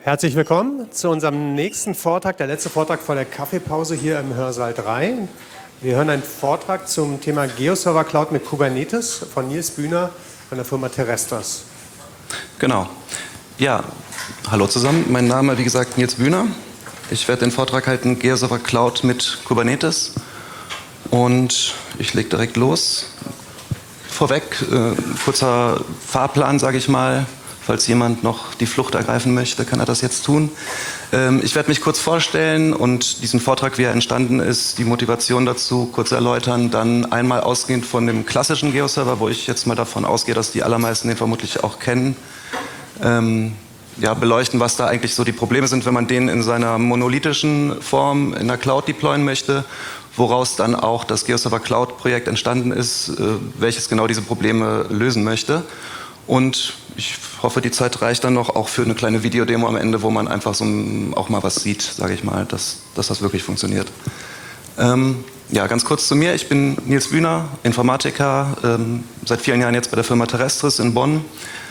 Herzlich willkommen zu unserem nächsten Vortrag, der letzte Vortrag vor der Kaffeepause hier im Hörsaal 3. Wir hören einen Vortrag zum Thema GeoServer Cloud mit Kubernetes von Nils Bühner von der Firma Terrestras. Genau. Ja, hallo zusammen. Mein Name, wie gesagt, Nils Bühner. Ich werde den Vortrag halten, GeoServer Cloud mit Kubernetes. Und ich lege direkt los. Vorweg, kurzer Fahrplan, sage ich mal. Falls jemand noch die Flucht ergreifen möchte, kann er das jetzt tun. Ich werde mich kurz vorstellen und diesen Vortrag, wie er entstanden ist, die Motivation dazu kurz erläutern. Dann einmal ausgehend von dem klassischen GeoServer, wo ich jetzt mal davon ausgehe, dass die allermeisten den vermutlich auch kennen. Ja, beleuchten, was da eigentlich so die Probleme sind, wenn man den in seiner monolithischen Form in der Cloud deployen möchte, woraus dann auch das GeoServer Cloud Projekt entstanden ist, welches genau diese Probleme lösen möchte. Und ich hoffe, die Zeit reicht dann noch auch für eine kleine Videodemo am Ende, wo man einfach so auch mal was sieht, sage ich mal, dass das wirklich funktioniert. Ja, ganz kurz zu mir. Ich bin Nils Bühner, Informatiker, seit vielen Jahren jetzt bei der Firma Terrestras in Bonn.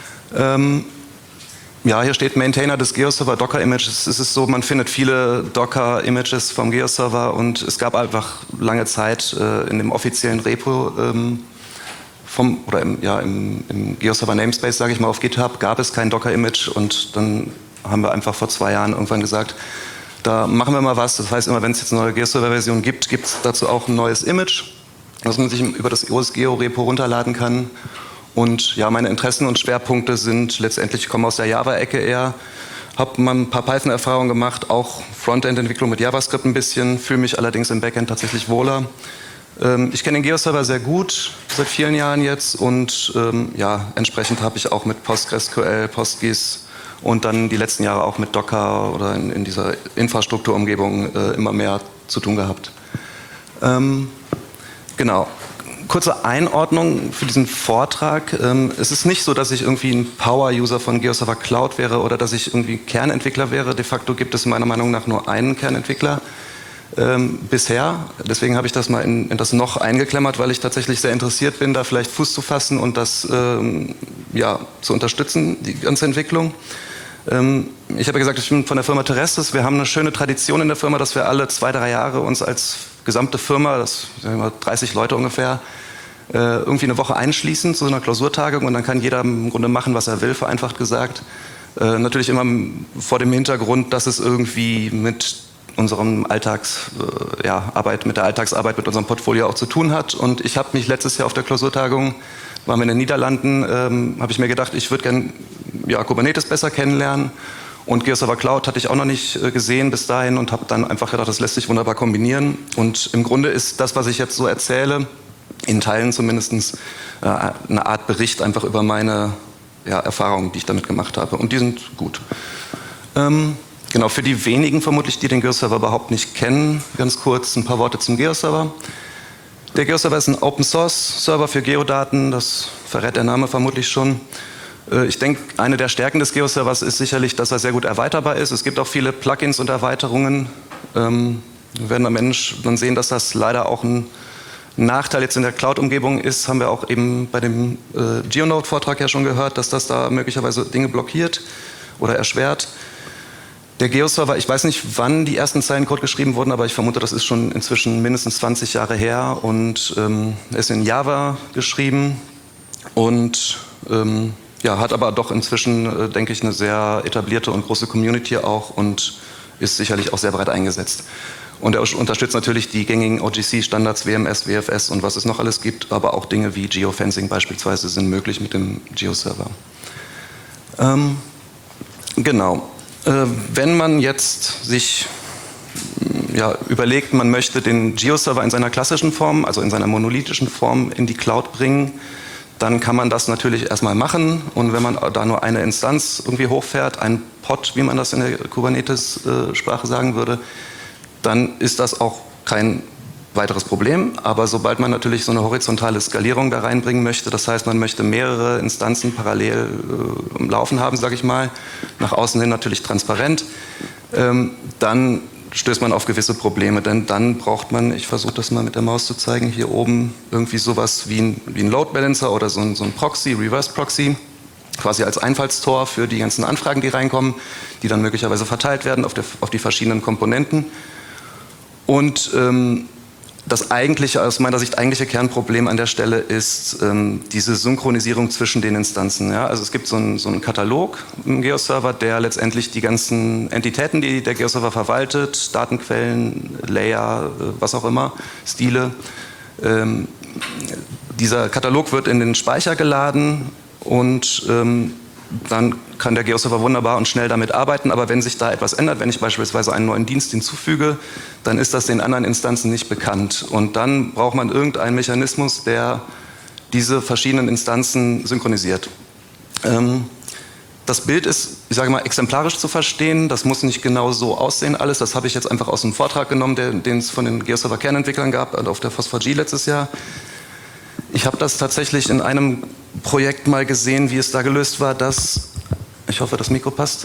Ja, hier steht Maintainer des GeoServer Docker-Images. Es ist so, man findet viele Docker-Images vom GeoServer und es gab einfach lange Zeit in dem offiziellen Repo im GeoServer Namespace, sage ich mal, auf GitHub, gab es kein Docker-Image und dann haben wir einfach vor 2 Jahren irgendwann gesagt, da machen wir mal was. Das heißt immer, wenn es jetzt eine neue GeoServer-Version gibt, gibt es dazu auch ein neues Image, das man sich über das OSGeo-Repo runterladen kann. Und ja, meine Interessen und Schwerpunkte sind letztendlich, ich komme aus der Java-Ecke eher, habe mal ein paar Python-Erfahrungen gemacht, auch Frontend-Entwicklung mit JavaScript ein bisschen, fühle mich allerdings im Backend tatsächlich wohler. Ich kenne den GeoServer sehr gut, seit vielen Jahren jetzt und ja, entsprechend habe ich auch mit PostgreSQL, PostGIS und dann die letzten Jahre auch mit Docker oder in dieser Infrastrukturumgebung immer mehr zu tun gehabt. Genau. Kurze Einordnung für diesen Vortrag. Es ist nicht so, dass ich irgendwie ein Power-User von GeoServer Cloud wäre oder dass ich irgendwie Kernentwickler wäre. De facto gibt es meiner Meinung nach nur einen Kernentwickler. Bisher. Deswegen habe ich das mal in das noch eingeklammert, weil ich tatsächlich sehr interessiert bin, da vielleicht Fuß zu fassen und das ja, zu unterstützen, die ganze Entwicklung. Ich habe gesagt, ich bin von der Firma Terrestras. Wir haben eine schöne Tradition in der Firma, dass wir alle 2-3 Jahre uns als gesamte Firma, das sind 30 Leute ungefähr, irgendwie eine Woche einschließen zu einer Klausurtagung und dann kann jeder im Grunde machen, was er will, vereinfacht gesagt. Natürlich immer vor dem Hintergrund, dass es irgendwie mit unserem Alltagsarbeit, mit der Alltagsarbeit, mit unserem Portfolio auch zu tun hat. Und ich habe mich letztes Jahr auf der Klausurtagung, waren wir in den Niederlanden, habe ich mir gedacht, ich würde gerne Kubernetes besser kennenlernen. Und GeoServer Cloud hatte ich auch noch nicht gesehen bis dahin und habe dann einfach gedacht, das lässt sich wunderbar kombinieren. Und im Grunde ist das, was ich jetzt so erzähle, in Teilen zumindest eine Art Bericht einfach über meine Erfahrungen, die ich damit gemacht habe. Und die sind gut. Genau, für die wenigen vermutlich, die den GeoServer überhaupt nicht kennen, ganz kurz ein paar Worte zum GeoServer. Der GeoServer ist ein Open-Source-Server für Geodaten, das verrät der Name vermutlich schon. Ich denke, eine der Stärken des GeoServers ist sicherlich, dass er sehr gut erweiterbar ist. Es gibt auch viele Plugins und Erweiterungen. Wir werden am Ende dann sehen, dass das leider auch ein Nachteil jetzt in der Cloud-Umgebung ist, haben wir auch eben bei dem GeoNode-Vortrag ja schon gehört, dass das da möglicherweise Dinge blockiert oder erschwert. Der GeoServer, ich weiß nicht, wann die ersten Zeilen Code geschrieben wurden, aber ich vermute, das ist schon inzwischen mindestens 20 Jahre her und er ist in Java geschrieben und hat aber doch inzwischen, denke ich, eine sehr etablierte und große Community auch und ist sicherlich auch sehr breit eingesetzt. Und er unterstützt natürlich die gängigen OGC-Standards, WMS, WFS und was es noch alles gibt, aber auch Dinge wie Geofencing beispielsweise sind möglich mit dem GeoServer. Genau. Wenn man jetzt sich überlegt, man möchte den GeoServer in seiner klassischen Form, also in seiner monolithischen Form in die Cloud bringen, dann kann man das natürlich erstmal machen und wenn man da nur eine Instanz irgendwie hochfährt, ein Pod, wie man das in der Kubernetes-Sprache sagen würde, dann ist das auch kein weiteres Problem, aber sobald man natürlich so eine horizontale Skalierung da reinbringen möchte, das heißt, man möchte mehrere Instanzen parallel laufen haben, sage ich mal, nach außen hin natürlich transparent, dann stößt man auf gewisse Probleme, denn dann braucht man, ich versuche das mal mit der Maus zu zeigen, hier oben irgendwie sowas wie ein Load Balancer oder so ein Proxy, Reverse Proxy, quasi als Einfallstor für die ganzen Anfragen, die reinkommen, die dann möglicherweise verteilt werden auf die verschiedenen Komponenten. Und das eigentliche, aus meiner Sicht eigentliche Kernproblem an der Stelle ist diese Synchronisierung zwischen den Instanzen. Ja? Also es gibt so einen Katalog im Geo-Server, der letztendlich die ganzen Entitäten, die der Geo-Server verwaltet, Datenquellen, Layer, was auch immer, Stile. Dieser Katalog wird in den Speicher geladen und dann kann der Geo-Server wunderbar und schnell damit arbeiten, aber wenn sich da etwas ändert, wenn ich beispielsweise einen neuen Dienst hinzufüge, dann ist das den anderen Instanzen nicht bekannt. Und dann braucht man irgendeinen Mechanismus, der diese verschiedenen Instanzen synchronisiert. Das Bild ist, ich sage mal, exemplarisch zu verstehen. Das muss nicht genau so aussehen alles. Das habe ich jetzt einfach aus einem Vortrag genommen, den es von den Geo-Server-Kernentwicklern gab, auf der FOSS4G letztes Jahr. Ich habe das tatsächlich in einem Projekt mal gesehen, wie es da gelöst war, dass, ich hoffe, das Mikro passt,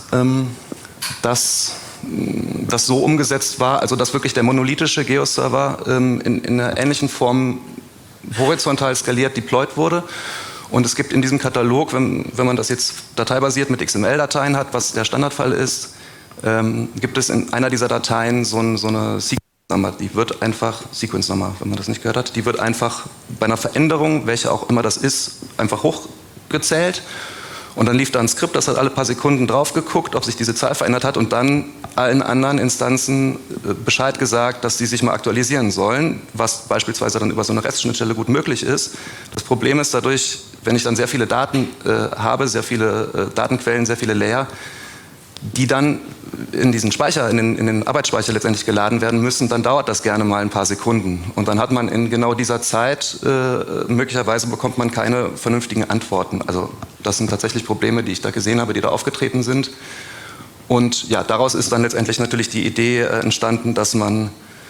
dass das so umgesetzt war, also dass wirklich der monolithische Geo-Server in einer ähnlichen Form horizontal skaliert deployed wurde. Und es gibt in diesem Katalog, wenn man das jetzt dateibasiert mit XML-Dateien hat, was der Standardfall ist, gibt es in einer dieser Dateien so eine Sequence-Nummer, die wird einfach, Sequence-Nummer, wenn man das nicht gehört hat, die wird einfach bei einer Veränderung, welche auch immer das ist, einfach hochgezählt. Und dann lief da ein Skript, das hat alle paar Sekunden drauf geguckt, ob sich diese Zahl verändert hat und dann allen anderen Instanzen Bescheid gesagt, dass die sich mal aktualisieren sollen, was beispielsweise dann über so eine REST-Schnittstelle gut möglich ist. Das Problem ist dadurch, wenn ich dann sehr viele Daten habe, sehr viele Datenquellen, sehr viele Layer, die dann in diesen Speicher, in den Arbeitsspeicher letztendlich geladen werden müssen, dann dauert das gerne mal ein paar Sekunden. Und dann hat man in genau dieser Zeit, möglicherweise bekommt man keine vernünftigen Antworten. Also das sind tatsächlich Probleme, die ich da gesehen habe, die da aufgetreten sind. Und ja, daraus ist dann letztendlich natürlich die Idee entstanden, dass man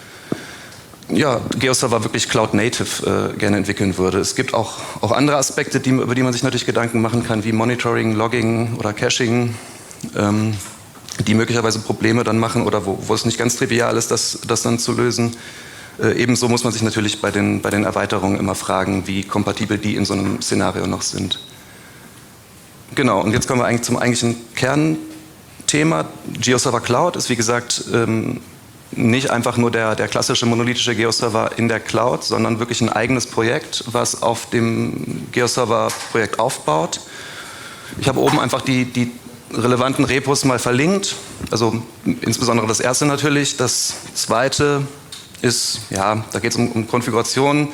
GeoServer wirklich Cloud-Native gerne entwickeln würde. Es gibt auch andere Aspekte, über die man sich natürlich Gedanken machen kann, wie Monitoring, Logging oder Caching, die möglicherweise Probleme dann machen oder wo es nicht ganz trivial ist, das dann zu lösen. Ebenso muss man sich natürlich bei den Erweiterungen immer fragen, wie kompatibel die in so einem Szenario noch sind. Genau, und jetzt kommen wir eigentlich zum eigentlichen Kernthema. GeoServer Cloud ist, wie gesagt, nicht einfach nur der klassische monolithische GeoServer in der Cloud, sondern wirklich ein eigenes Projekt, was auf dem GeoServer-Projekt aufbaut. Ich habe oben einfach die relevanten Repos mal verlinkt, also insbesondere das erste natürlich. Das zweite ist, ja, da geht es um Konfiguration.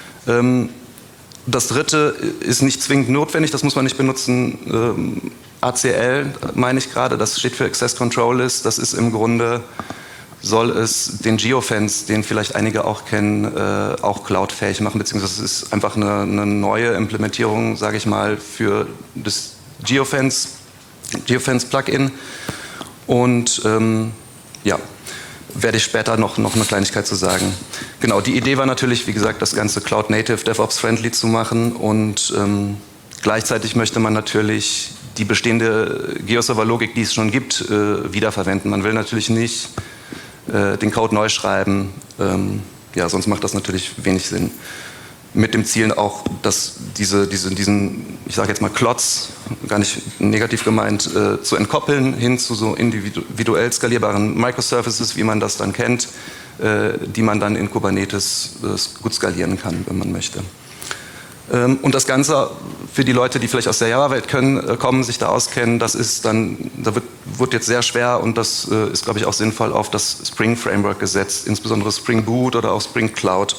Das dritte ist nicht zwingend notwendig, das muss man nicht benutzen. ACL meine ich gerade, das steht für Access Control List. Das ist im Grunde, soll es den Geofence, den vielleicht einige auch kennen, auch cloudfähig machen, beziehungsweise es ist einfach eine neue Implementierung, sage ich mal, für das Geofence-Plugin. Und ja, werde ich später noch eine Kleinigkeit zu sagen. Genau, die Idee war natürlich, wie gesagt, das Ganze Cloud-Native, DevOps-friendly zu machen und gleichzeitig möchte man natürlich die bestehende GeoServer-Logik, die es schon gibt, wiederverwenden. Man will natürlich nicht den Code neu schreiben, ja, sonst macht das natürlich wenig Sinn. Mit dem Ziel auch, dass diesen, ich sage jetzt mal Klotz, gar nicht negativ gemeint, zu entkoppeln, hin zu so individuell skalierbaren Microservices, wie man das dann kennt, die man dann in Kubernetes gut skalieren kann, wenn man möchte. Und das Ganze für die Leute, die vielleicht aus der Java-Welt kommen, sich da auskennen, das ist dann, wird jetzt sehr schwer und das ist, glaube ich, auch sinnvoll auf das Spring-Framework gesetzt, insbesondere Spring Boot oder auch Spring Cloud.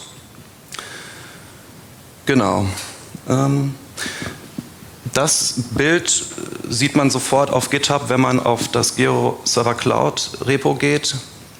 Genau. Das Bild sieht man sofort auf GitHub, wenn man auf das GeoServer Cloud Repo geht.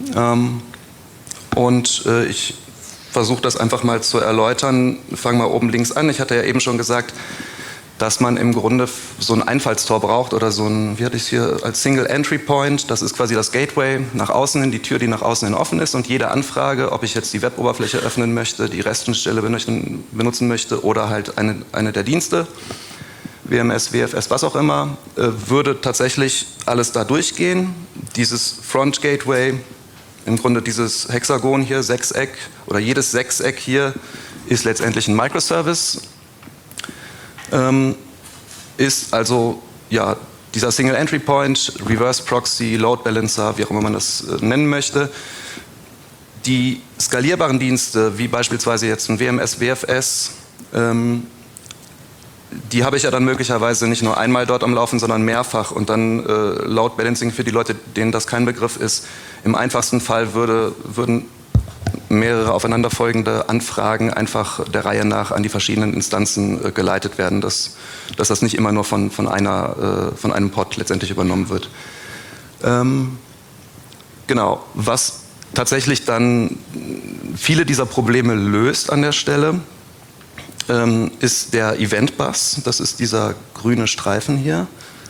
Und ich versuche das einfach mal zu erläutern. Fangen wir oben links an. Ich hatte ja eben schon gesagt, dass man im Grunde so ein Einfallstor braucht oder so ein, wie hatte ich es hier, als Single Entry Point. Das ist quasi das Gateway nach außen hin, die Tür, die nach außen hin offen ist. Und jede Anfrage, ob ich jetzt die Web-Oberfläche öffnen möchte, die REST-Schnittstelle benutzen möchte oder halt eine der Dienste, WMS, WFS, was auch immer, würde tatsächlich alles da durchgehen. Dieses Front Gateway, im Grunde dieses Hexagon hier, Sechseck, oder jedes Sechseck hier ist letztendlich ein Microservice. ist also ja, dieser Single Entry Point, Reverse Proxy, Load Balancer, wie auch immer man das nennen möchte. Die skalierbaren Dienste, wie beispielsweise jetzt ein WMS, WFS, die habe ich ja dann möglicherweise nicht nur einmal dort am Laufen, sondern mehrfach. Und dann Load Balancing für die Leute, denen das kein Begriff ist. Im einfachsten Fall würden mehrere aufeinanderfolgende Anfragen einfach der Reihe nach an die verschiedenen Instanzen geleitet werden, dass das nicht immer nur von einem Pod letztendlich übernommen wird. Genau, was tatsächlich dann viele dieser Probleme löst an der Stelle, ist der Event-Bus. Das ist dieser grüne Streifen hier,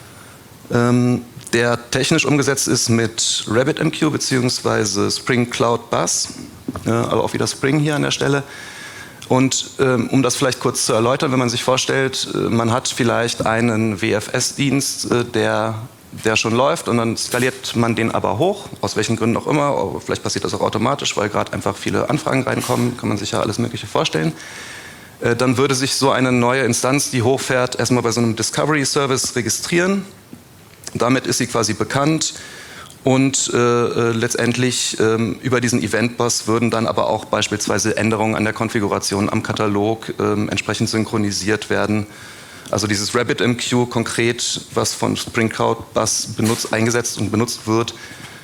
der technisch umgesetzt ist mit RabbitMQ bzw. Spring Cloud Bus, aber auch wieder Spring hier an der Stelle. Und um das vielleicht kurz zu erläutern, wenn man sich vorstellt, man hat vielleicht einen WFS-Dienst, der schon läuft, und dann skaliert man den aber hoch, aus welchen Gründen auch immer. Vielleicht passiert das auch automatisch, weil gerade einfach viele Anfragen reinkommen, kann man sich ja alles Mögliche vorstellen. Dann würde sich so eine neue Instanz, die hochfährt, erstmal bei so einem Discovery-Service registrieren. Damit ist sie quasi bekannt, und letztendlich über diesen Event-Bus würden dann aber auch beispielsweise Änderungen an der Konfiguration am Katalog entsprechend synchronisiert werden. Also dieses RabbitMQ konkret, was von Spring Cloud Bus eingesetzt und benutzt wird,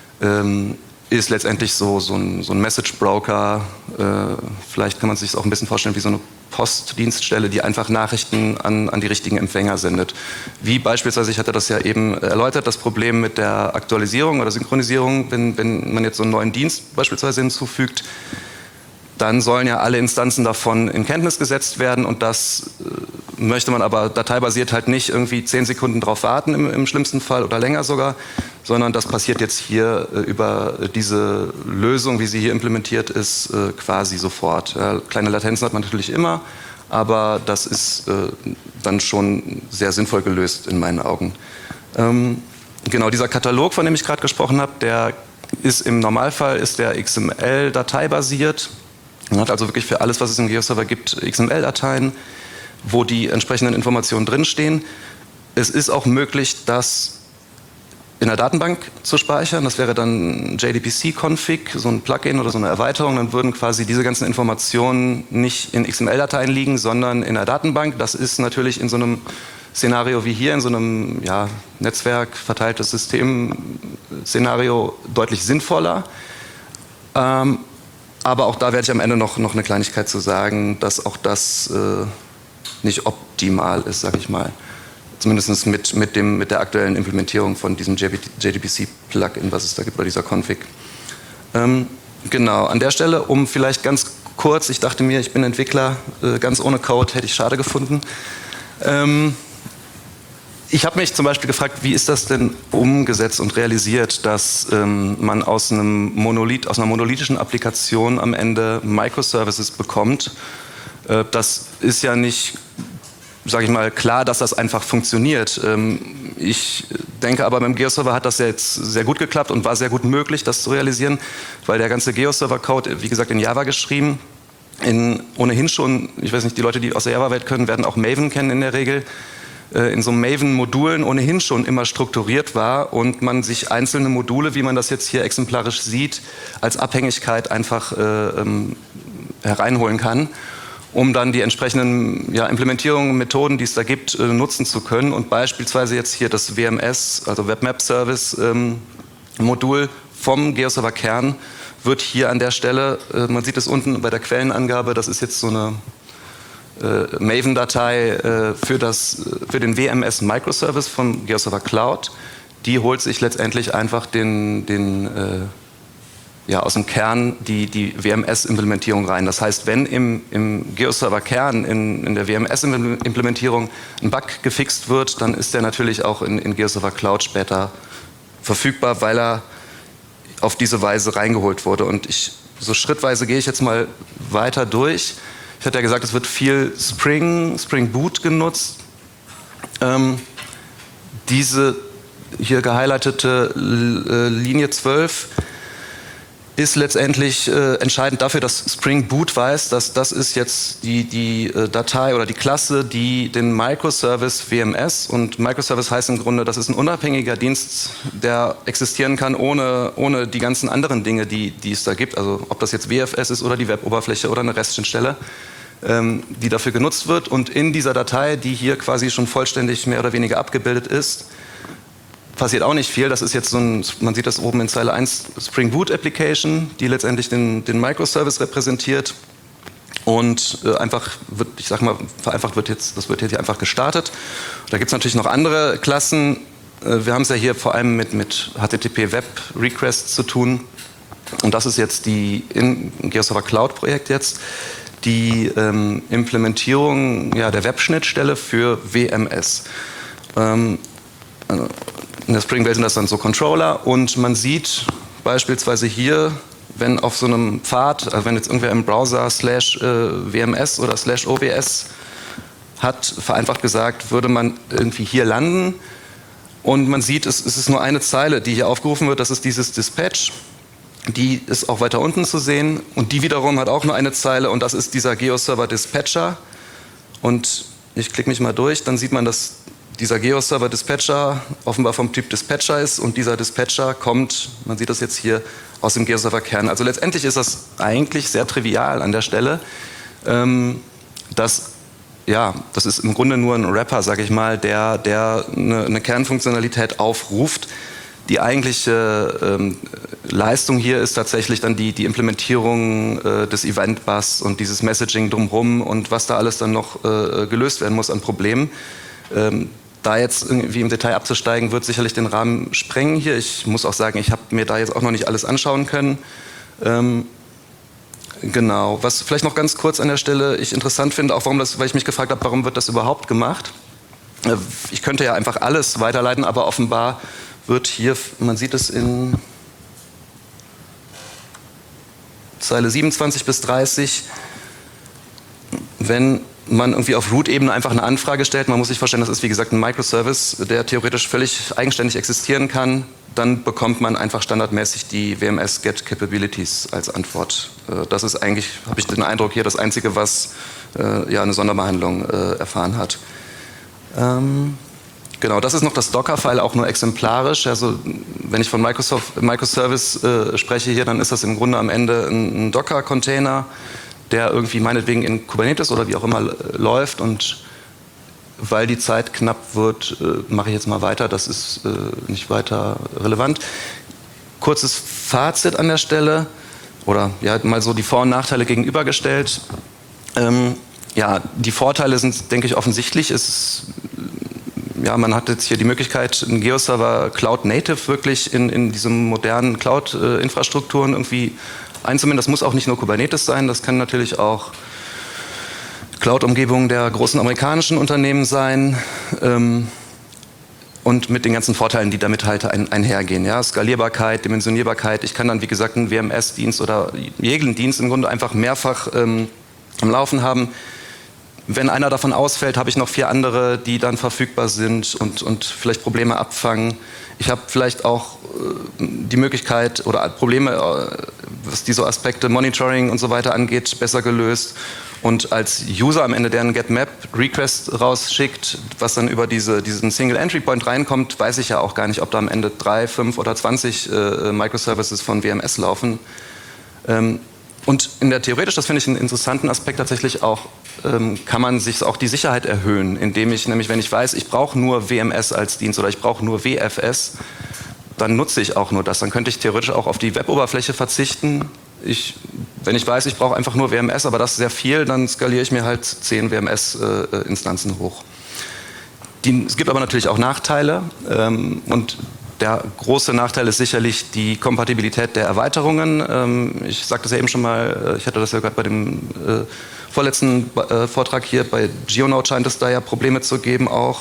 ist letztendlich so ein Message-Broker. Vielleicht kann man sich das auch ein bisschen vorstellen wie so eine Postdienststelle, die einfach Nachrichten an die richtigen Empfänger sendet. Wie beispielsweise, ich hatte das ja eben erläutert, das Problem mit der Aktualisierung oder Synchronisierung, wenn man jetzt so einen neuen Dienst beispielsweise hinzufügt, dann sollen ja alle Instanzen davon in Kenntnis gesetzt werden, und das möchte man aber dateibasiert halt nicht irgendwie 10 Sekunden drauf warten im schlimmsten Fall oder länger sogar, sondern das passiert jetzt hier über diese Lösung, wie sie hier implementiert ist, quasi sofort. Ja, kleine Latenzen hat man natürlich immer, aber das ist dann schon sehr sinnvoll gelöst in meinen Augen. Genau, dieser Katalog, von dem ich gerade gesprochen habe, der ist im Normalfall der XML-Datei-basiert. Man hat also wirklich für alles, was es im GeoServer gibt, XML-Dateien, wo die entsprechenden Informationen drinstehen. Es ist auch möglich, das in der Datenbank zu speichern. Das wäre dann JDBC-Config, so ein Plugin oder so eine Erweiterung. Dann würden quasi diese ganzen Informationen nicht in XML-Dateien liegen, sondern in der Datenbank. Das ist natürlich in so einem Szenario wie hier, in so einem Netzwerk verteiltes System-Szenario deutlich sinnvoller. Aber auch da werde ich am Ende noch eine Kleinigkeit zu sagen, dass auch das nicht optimal ist, sage ich mal. Zumindest mit der aktuellen Implementierung von diesem JDBC-Plugin, was es da gibt, oder dieser Config. Genau, an der Stelle, um vielleicht ganz kurz, ich dachte mir, ich bin Entwickler, ganz ohne Code hätte ich schade gefunden. Ich habe mich zum Beispiel gefragt, wie ist das denn umgesetzt und realisiert, dass man aus einer monolithischen Applikation am Ende Microservices bekommt. Das ist ja nicht, sage ich mal, klar, dass das einfach funktioniert. Ich denke aber, beim GeoServer hat das jetzt sehr gut geklappt und war sehr gut möglich, das zu realisieren, weil der ganze GeoServer-Code, wie gesagt, in Java geschrieben, ohnehin schon, ich weiß nicht, die Leute, die aus der Java-Welt können, werden auch Maven kennen in der Regel, in so Maven-Modulen ohnehin schon immer strukturiert war und man sich einzelne Module, wie man das jetzt hier exemplarisch sieht, als Abhängigkeit einfach hereinholen kann, um dann die entsprechenden Implementierungen, Methoden, die es da gibt, nutzen zu können. Und beispielsweise jetzt hier das WMS, also Web Map Service Modul vom GeoServer Kern wird hier an der Stelle, man sieht es unten bei der Quellenangabe, das ist jetzt so eine Maven-Datei für den WMS Microservice vom GeoServer Cloud. Die holt sich letztendlich einfach aus dem Kern die WMS-Implementierung rein. Das heißt, wenn im GeoServer-Kern, in der WMS-Implementierung ein Bug gefixt wird, dann ist der natürlich auch in GeoServer Cloud später verfügbar, weil er auf diese Weise reingeholt wurde. Und so schrittweise gehe ich jetzt mal weiter durch. Ich hatte ja gesagt, es wird viel Spring Boot genutzt. Diese hier gehighlightete Linie 12 ist letztendlich entscheidend dafür, dass Spring Boot weiß, dass das ist jetzt die Datei oder die Klasse, die den Microservice WMS, und Microservice heißt im Grunde, das ist ein unabhängiger Dienst, der existieren kann ohne die ganzen anderen Dinge, die es da gibt, also ob das jetzt WFS ist oder die Web-Oberfläche oder eine REST-Schnittstelle, die dafür genutzt wird, und in dieser Datei, die hier quasi schon vollständig mehr oder weniger abgebildet ist, passiert auch nicht viel. Das ist jetzt so ein, man sieht das oben in Zeile 1, Spring Boot Application, die letztendlich den Microservice repräsentiert. Und einfach wird, ich sag mal, vereinfacht das wird jetzt hier einfach gestartet. Da gibt es natürlich noch andere Klassen. Wir haben es ja hier vor allem mit HTTP Web Requests zu tun. Und das ist jetzt in GeoServer Cloud Projekt jetzt die Implementierung der Web-Schnittstelle für WMS. In der Spring-Welt sind das dann so Controller, und man sieht beispielsweise hier, wenn auf so einem Pfad, also wenn jetzt irgendwer im Browser /WMS oder /OWS hat, vereinfacht gesagt, würde man irgendwie hier landen, und man sieht, es ist nur eine Zeile, die hier aufgerufen wird, das ist dieses Dispatch. Die ist auch weiter unten zu sehen, und die wiederum hat auch nur eine Zeile, und das ist dieser GeoServer Dispatcher. Und ich klicke mich mal durch, dann sieht man, dass dieser GeoServer Dispatcher offenbar vom Typ Dispatcher ist, und dieser Dispatcher kommt, man sieht das jetzt hier, aus dem GeoServer Kern. Also letztendlich ist das eigentlich sehr trivial an der Stelle. Das ist im Grunde nur ein Wrapper, sage ich mal, der eine Kernfunktionalität aufruft. Die eigentliche Leistung hier ist tatsächlich dann die Implementierung des Event-Bus und dieses Messaging drumherum und was da alles dann noch gelöst werden muss an Problemen. Da jetzt irgendwie im Detail abzusteigen, wird sicherlich den Rahmen sprengen hier. Ich muss auch sagen, ich habe mir da jetzt auch noch nicht alles anschauen können. Genau, was vielleicht noch ganz kurz an der Stelle ich interessant finde, auch weil ich mich gefragt habe, warum wird das überhaupt gemacht? Ich könnte ja einfach alles weiterleiten, aber offenbar wird hier, man sieht es in Zeile 27 bis 30, wenn man irgendwie auf Root-Ebene einfach eine Anfrage stellt, man muss sich vorstellen, das ist wie gesagt ein Microservice, der theoretisch völlig eigenständig existieren kann, dann bekommt man einfach standardmäßig die WMS Get Capabilities als Antwort. Das ist eigentlich, habe ich den Eindruck, hier das Einzige, was eine Sonderbehandlung erfahren hat. Genau, das ist noch das Docker-File, auch nur exemplarisch. Also wenn ich von Microservice spreche hier, dann ist das im Grunde am Ende ein Docker-Container, der irgendwie meinetwegen in Kubernetes oder wie auch immer läuft, und weil die Zeit knapp wird, mache ich jetzt mal weiter, das ist nicht weiter relevant. Kurzes Fazit an der Stelle, oder mal so die Vor- und Nachteile gegenübergestellt. Die Vorteile sind, denke ich, offensichtlich. Man hat jetzt hier die Möglichkeit, einen GeoServer Cloud Native wirklich in diesen modernen Cloud-Infrastrukturen irgendwie einzubinden. Das muss auch nicht nur Kubernetes sein, das kann natürlich auch Cloud-Umgebungen der großen amerikanischen Unternehmen sein, und mit den ganzen Vorteilen, die damit halt einhergehen. Ja? Skalierbarkeit, Dimensionierbarkeit. Ich kann dann, wie gesagt, einen WMS-Dienst oder jeden Dienst im Grunde einfach mehrfach am Laufen haben. Wenn einer davon ausfällt, habe ich noch 4 andere, die dann verfügbar sind und vielleicht Probleme abfangen. Ich habe vielleicht auch die Möglichkeit oder Probleme, was diese Aspekte Monitoring und so weiter angeht, besser gelöst. Und als User am Ende, der einen Get-Map-Request rausschickt, was dann über diesen Single-Entry-Point reinkommt, weiß ich ja auch gar nicht, ob da am Ende 3, 5 oder 20 Microservices von WMS laufen. Und theoretisch, das finde ich einen interessanten Aspekt tatsächlich auch, kann man sich auch die Sicherheit erhöhen, indem ich nämlich, wenn ich weiß, ich brauche nur WMS als Dienst oder ich brauche nur WFS, dann nutze ich auch nur das. Dann könnte ich theoretisch auch auf die Web-Oberfläche verzichten. Wenn ich weiß, ich brauche einfach nur WMS, aber das ist sehr viel, dann skaliere ich mir halt 10 WMS-Instanzen hoch. Es gibt aber natürlich auch Nachteile, und der große Nachteil ist sicherlich die Kompatibilität der Erweiterungen. Ich sagte das ja eben schon mal, ich hatte das ja gerade bei dem vorletzten Vortrag hier, bei GeoNode scheint es da ja Probleme zu geben auch.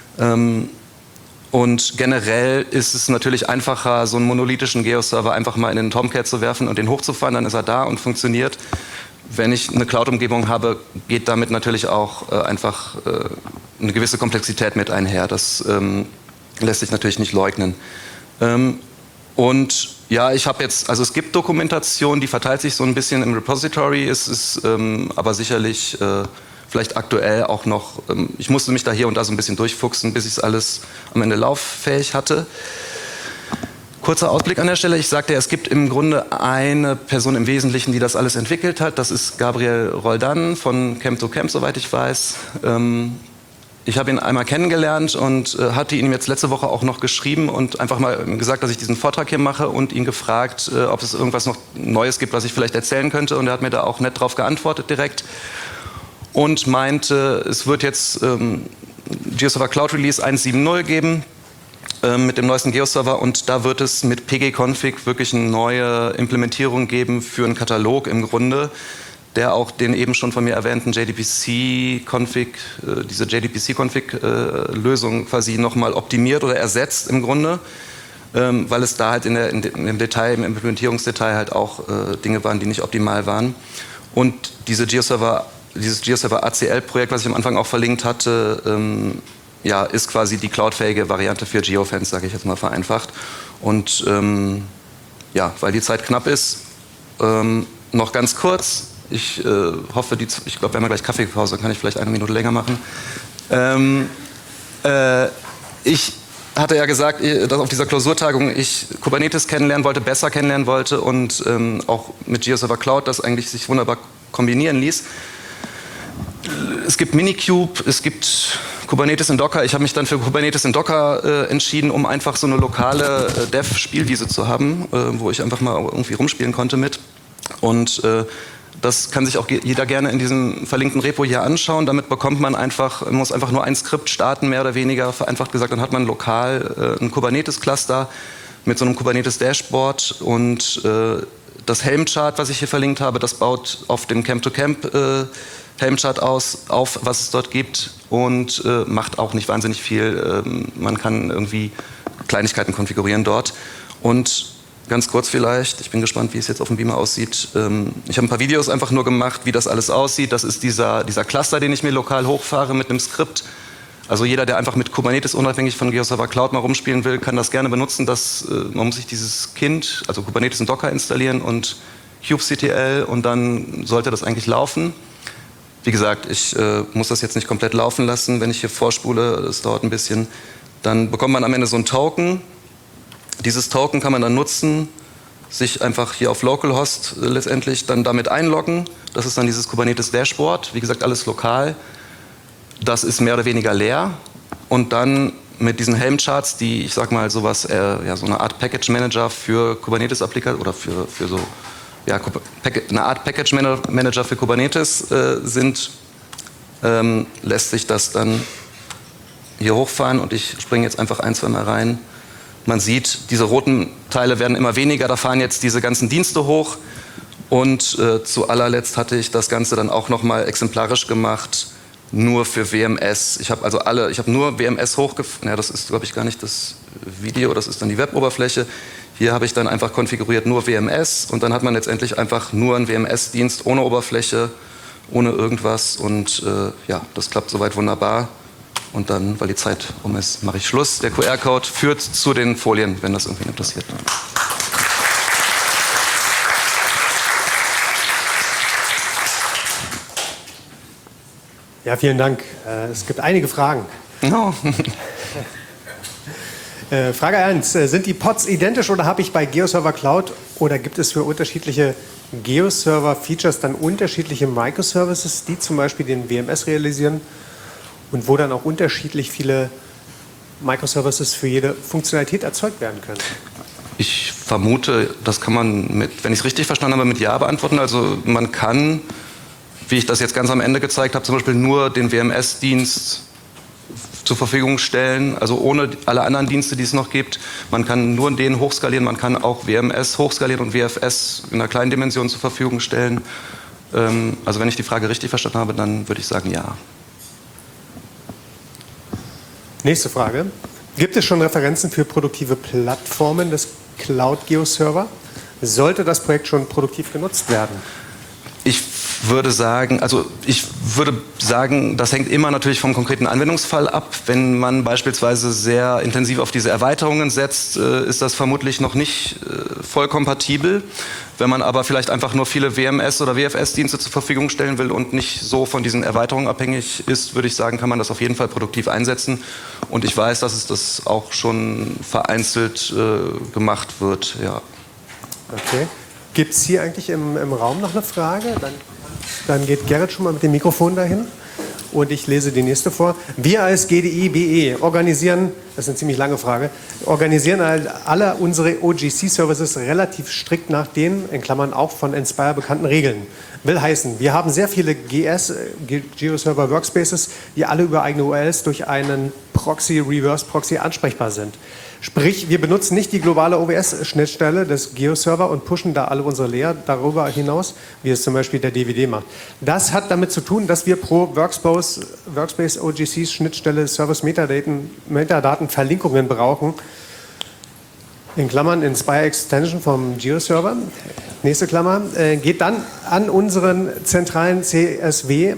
Und generell ist es natürlich einfacher, so einen monolithischen GeoServer einfach mal in den Tomcat zu werfen und den hochzufahren, dann ist er da und funktioniert. Wenn ich eine Cloud-Umgebung habe, geht damit natürlich auch einfach eine gewisse Komplexität mit einher. Das lässt sich natürlich nicht leugnen. Und Ja, ich habe jetzt, also es gibt Dokumentation, die verteilt sich so ein bisschen im Repository, es ist aber sicherlich vielleicht aktuell auch noch, ich musste mich da hier und da so ein bisschen durchfuchsen, bis ich es alles am Ende lauffähig hatte. Kurzer Ausblick an der Stelle, ich sagte, es gibt im Grunde eine Person im Wesentlichen, die das alles entwickelt hat, das ist Gabriel Roldan von Camp to Camp, soweit ich weiß. Ich habe ihn einmal kennengelernt und hatte ihm jetzt letzte Woche auch noch geschrieben und einfach mal gesagt, dass ich diesen Vortrag hier mache und ihn gefragt, ob es irgendwas noch Neues gibt, was ich vielleicht erzählen könnte. Und er hat mir da auch nett drauf geantwortet direkt und meinte, es wird jetzt GeoServer Cloud Release 1.7.0 geben mit dem neuesten GeoServer und da wird es mit pg-config wirklich eine neue Implementierung geben für einen Katalog im Grunde, der auch den eben schon von mir erwähnten JDBC-Config, diese JDBC-Config-Lösung quasi nochmal optimiert oder ersetzt im Grunde, weil es da halt im Detail, im Implementierungsdetail halt auch Dinge waren, die nicht optimal waren. Und dieses GeoServer ACL-Projekt, was ich am Anfang auch verlinkt hatte, ja, ist quasi die cloudfähige Variante für Geofans, sage ich jetzt mal vereinfacht. Und ja, weil die Zeit knapp ist, noch ganz kurz. Ich hoffe, ich glaube, wir haben ja gleich Kaffeepause, dann kann ich vielleicht eine Minute länger machen. Ich hatte ja gesagt, dass auf dieser Klausurtagung ich Kubernetes kennenlernen wollte, besser kennenlernen wollte und auch mit GeoServer Cloud das eigentlich sich wunderbar kombinieren ließ. Es gibt Minikube, es gibt Kubernetes in Docker. Ich habe mich dann für Kubernetes in Docker entschieden, um einfach so eine lokale Dev-Spielwiese zu haben, wo ich einfach mal irgendwie rumspielen konnte mit. Und das kann sich auch jeder gerne in diesem verlinkten Repo hier anschauen. Damit bekommt man muss einfach nur ein Skript starten, mehr oder weniger, vereinfacht gesagt. Dann hat man lokal ein Kubernetes-Cluster mit so einem Kubernetes-Dashboard. Und das Helm-Chart, was ich hier verlinkt habe, das baut auf dem Camp-to-Camp Helm-Chart auf, was es dort gibt. Und macht auch nicht wahnsinnig viel. Man kann irgendwie Kleinigkeiten konfigurieren dort. Und ganz kurz vielleicht, ich bin gespannt, wie es jetzt auf dem Beamer aussieht. Ich habe ein paar Videos einfach nur gemacht, wie das alles aussieht. Das ist dieser Cluster, den ich mir lokal hochfahre mit einem Skript. Also jeder, der einfach mit Kubernetes unabhängig von GeoServer Cloud mal rumspielen will, kann das gerne benutzen. Man muss sich dieses Kind, also Kubernetes in Docker installieren und kubectl und dann sollte das eigentlich laufen. Wie gesagt, ich muss das jetzt nicht komplett laufen lassen, wenn ich hier vorspule, das dauert ein bisschen. Dann bekommt man am Ende so ein Token. Dieses Token kann man dann nutzen, sich einfach hier auf Localhost letztendlich dann damit einloggen. Das ist dann dieses Kubernetes Dashboard, wie gesagt, alles lokal. Das ist mehr oder weniger leer. Und dann mit diesen Helm-Charts, die, ich sag mal, sowas, ja, so eine Art Package-Manager für Kubernetes-Applikationen oder für so, ja, eine Art Package-Manager für Kubernetes sind, lässt sich das dann hier hochfahren und ich springe jetzt einfach ein, zwei Mal rein. Man sieht, diese roten Teile werden immer weniger, da fahren jetzt diese ganzen Dienste hoch und zu allerletzt hatte ich das Ganze dann auch nochmal exemplarisch gemacht, nur für WMS. Ich habe nur WMS hochgefahren, ja, das ist glaube ich gar nicht das Video, das ist dann die Web-Oberfläche. Hier habe ich dann einfach konfiguriert nur WMS und dann hat man letztendlich einfach nur einen WMS-Dienst ohne Oberfläche, ohne irgendwas und ja, das klappt soweit wunderbar. Und dann, weil die Zeit um ist, mache ich Schluss. Der QR-Code führt zu den Folien, wenn das irgendwie interessiert. Ja, vielen Dank. Es gibt einige Fragen. No. Frage 1. Sind die Pods identisch oder habe ich bei GeoServer Cloud oder gibt es für unterschiedliche GeoServer-Features dann unterschiedliche Microservices, die zum Beispiel den WMS realisieren? Und wo dann auch unterschiedlich viele Microservices für jede Funktionalität erzeugt werden können? Ich vermute, das kann man wenn ich es richtig verstanden habe, mit Ja beantworten. Also man kann, wie ich das jetzt ganz am Ende gezeigt habe, zum Beispiel nur den WMS-Dienst zur Verfügung stellen, also ohne alle anderen Dienste, die es noch gibt. Man kann nur den hochskalieren, man kann auch WMS hochskalieren und WFS in einer kleinen Dimension zur Verfügung stellen. Also wenn ich die Frage richtig verstanden habe, dann würde ich sagen Ja. Nächste Frage. Gibt es schon Referenzen für produktive Plattformen des Cloud GeoServer? Sollte das Projekt schon produktiv genutzt werden? Ich würde sagen, das hängt immer natürlich vom konkreten Anwendungsfall ab. Wenn man beispielsweise sehr intensiv auf diese Erweiterungen setzt, ist das vermutlich noch nicht voll kompatibel. Wenn man aber vielleicht einfach nur viele WMS- oder WFS-Dienste zur Verfügung stellen will und nicht so von diesen Erweiterungen abhängig ist, würde ich sagen, kann man das auf jeden Fall produktiv einsetzen. Und ich weiß, dass es das auch schon vereinzelt gemacht wird. Ja. Okay. Gibt es hier eigentlich im Raum noch eine Frage? Dann geht Gerrit schon mal mit dem Mikrofon dahin und ich lese die nächste vor. Wir als GDI BE organisieren, das ist eine ziemlich lange Frage, organisieren alle unsere OGC-Services relativ strikt nach den, in Klammern auch von Inspire bekannten Regeln. Will heißen, wir haben sehr viele GeoServer Workspaces, die alle über eigene URLs durch einen Proxy, Reverse Proxy ansprechbar sind. Sprich, wir benutzen nicht die globale OWS-Schnittstelle des GeoServer und pushen da alle unsere Layer darüber hinaus, wie es zum Beispiel der DVD macht. Das hat damit zu tun, dass wir pro Workspace OGC-Schnittstelle Service-Metadaten Verlinkungen brauchen. In Klammern Inspire Extension vom GeoServer. Nächste Klammer. Geht dann an unseren zentralen CSW,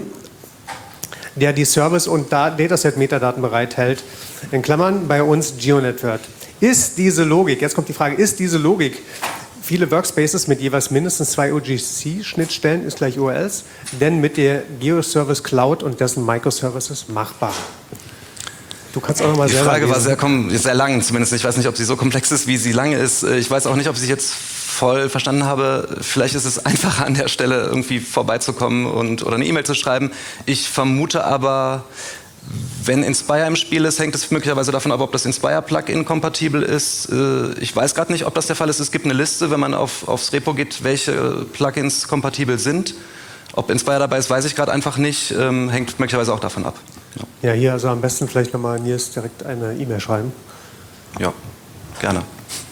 der die Service- und Dataset-Metadaten bereithält, in Klammern bei uns GeoNetwork. Ist diese Logik, jetzt kommt die Frage, ist diese Logik, viele Workspaces mit jeweils mindestens 2 OGC-Schnittstellen ist gleich URLs, denn mit der GeoService Cloud und dessen Microservices machbar? Du kannst auch noch mal Die selber Frage war lesen. sehr lang zumindest. Ich weiß nicht, ob sie so komplex ist, wie sie lang ist. Ich weiß auch nicht, ob ich sie jetzt voll verstanden habe. Vielleicht ist es einfacher an der Stelle irgendwie vorbeizukommen oder eine E-Mail zu schreiben. Ich vermute aber, wenn Inspire im Spiel ist, hängt es möglicherweise davon ab, ob das Inspire-Plugin kompatibel ist. Ich weiß gerade nicht, ob das der Fall ist. Es gibt eine Liste, wenn man aufs Repo geht, welche Plugins kompatibel sind. Ob Inspire dabei ist, weiß ich gerade einfach nicht. Hängt möglicherweise auch davon ab. Ja, hier also am besten vielleicht nochmal Nils direkt eine E-Mail schreiben. Ja, gerne.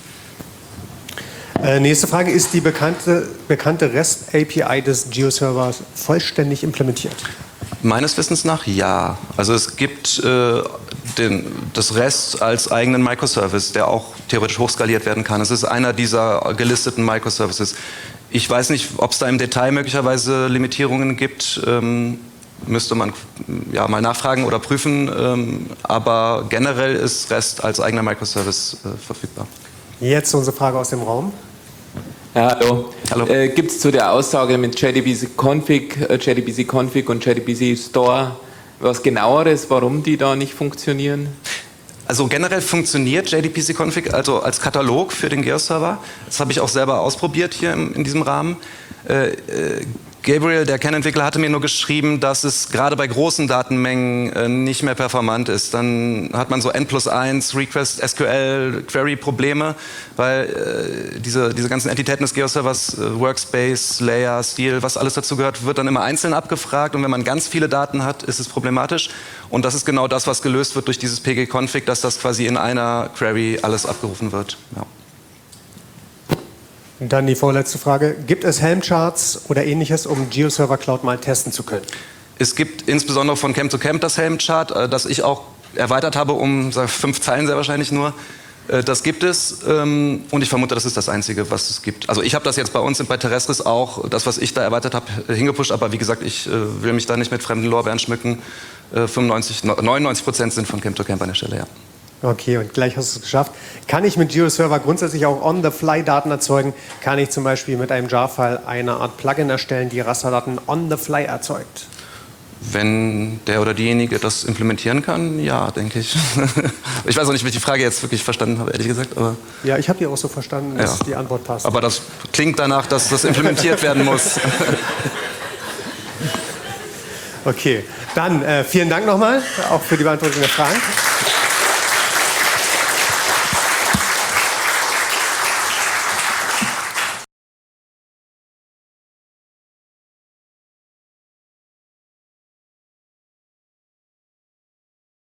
Nächste Frage, ist die bekannte REST-API des GeoServers vollständig implementiert? Meines Wissens nach ja. Also es gibt das REST als eigenen Microservice, der auch theoretisch hochskaliert werden kann. Es ist einer dieser gelisteten Microservices. Ich weiß nicht, ob es da im Detail möglicherweise Limitierungen gibt. Müsste man ja mal nachfragen oder prüfen. Aber generell ist REST als eigener Microservice verfügbar. Jetzt unsere Frage aus dem Raum. Ja, hallo. Hallo. Gibt es zu der Aussage mit JDBC Config und JDBC Store was genaueres, warum die da nicht funktionieren? Also generell funktioniert JDBC Config also als Katalog für den GeoServer. Das habe ich auch selber ausprobiert hier in diesem Rahmen. Gabriel, der Kernentwickler, hatte mir nur geschrieben, dass es gerade bei großen Datenmengen nicht mehr performant ist. Dann hat man so N+1 Request SQL Query Probleme, weil diese ganzen Entitäten des GeoServers, Workspace, Layer, Steel, was alles dazu gehört, wird dann immer einzeln abgefragt. Und wenn man ganz viele Daten hat, ist es problematisch. Und das ist genau das, was gelöst wird durch dieses PG-Config, dass das quasi in einer Query alles abgerufen wird. Ja. Dann die vorletzte Frage. Gibt es Helm-Charts oder ähnliches, um GeoServer Cloud mal testen zu können? Es gibt insbesondere von Camp to Camp das Helm-Chart, das ich auch erweitert habe um 5 Zeilen sehr wahrscheinlich nur. Das gibt es und ich vermute, das ist das Einzige, was es gibt. Also ich habe das jetzt bei uns bei Terrestris auch, das, was ich da erweitert habe, hingepusht, aber wie gesagt, ich will mich da nicht mit fremden Lorbeeren schmücken. 99% sind von Camp to Camp an der Stelle, ja. Okay, und gleich hast du es geschafft. Kann ich mit GeoServer grundsätzlich auch on-the-fly Daten erzeugen? Kann ich zum Beispiel mit einem Jar-File eine Art Plugin erstellen, die Rasterdaten on-the-fly erzeugt? Wenn der oder diejenige das implementieren kann, ja, denke ich. Ich weiß auch nicht, wie ich die Frage jetzt wirklich verstanden habe, ehrlich gesagt. Aber ja, ich habe die auch so verstanden, dass die Antwort passt. Aber das klingt danach, dass das implementiert werden muss. Okay, dann vielen Dank nochmal, auch für die Beantwortung der Fragen.